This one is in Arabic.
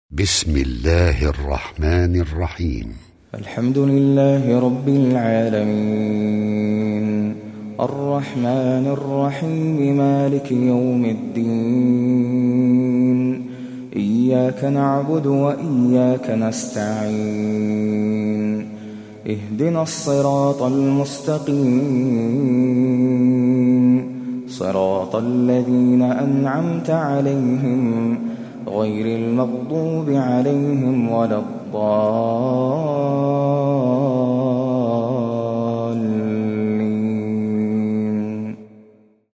بسم الله الرحمن الرحيم. الحمد لله رب العالمين الرحمن الرحيم مالك يوم الدين إياك نعبد وإياك نستعين اهدنا الصراط المستقيم صراط الذين أنعمت عليهم غير المغضوب عليهم ولا الضالين.